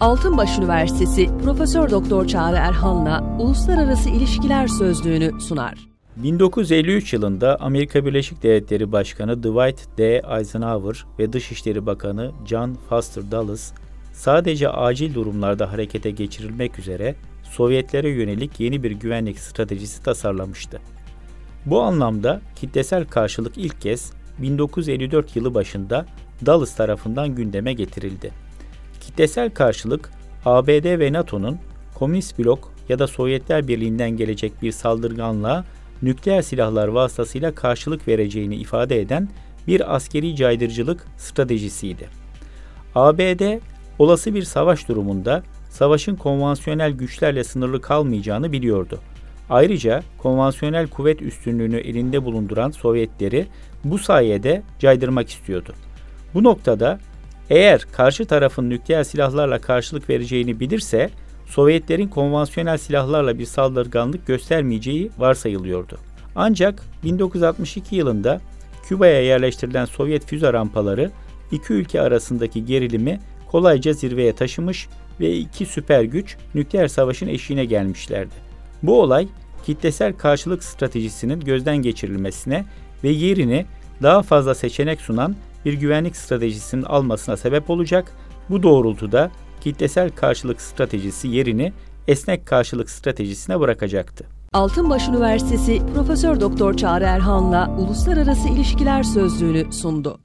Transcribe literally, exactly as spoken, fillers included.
Altınbaş Üniversitesi Profesör Doktor Çağrı Erhan'la Uluslararası İlişkiler Sözlüğünü sunar. bin dokuz yüz elli üç yılında Amerika Birleşik Devletleri Başkanı Dwight D. Eisenhower ve Dışişleri Bakanı John Foster Dulles, sadece acil durumlarda harekete geçirilmek üzere Sovyetlere yönelik yeni bir güvenlik stratejisi tasarlamıştı. Bu anlamda kitlesel karşılık ilk kez bin dokuz yüz elli dört yılı başında Dulles tarafından gündeme getirildi. Kitlesel karşılık, A B D ve NATO'nun Komünist Blok ya da Sovyetler Birliği'nden gelecek bir saldırganlığa nükleer silahlar vasıtasıyla karşılık vereceğini ifade eden bir askeri caydırıcılık stratejisiydi. A B D, olası bir savaş durumunda savaşın konvansiyonel güçlerle sınırlı kalmayacağını biliyordu. Ayrıca konvansiyonel kuvvet üstünlüğünü elinde bulunduran Sovyetleri bu sayede caydırmak istiyordu. Bu noktada eğer karşı tarafın nükleer silahlarla karşılık vereceğini bilirse, Sovyetlerin konvansiyonel silahlarla bir saldırganlık göstermeyeceği varsayılıyordu. Ancak bin dokuz yüz altmış iki yılında Küba'ya yerleştirilen Sovyet füze rampaları iki ülke arasındaki gerilimi kolayca zirveye taşımış ve iki süper güç nükleer savaşın eşiğine gelmişlerdi. Bu olay kitlesel karşılık stratejisinin gözden geçirilmesine ve yerini daha fazla seçenek sunan bir güvenlik stratejisinin almasına sebep olacak. Bu doğrultuda kitlesel karşılık stratejisi yerini esnek karşılık stratejisine bırakacaktı. Altınbaş Üniversitesi Profesör Doktor Çağrı Erhan'la Uluslararası İlişkiler Sözlüğünü sundu.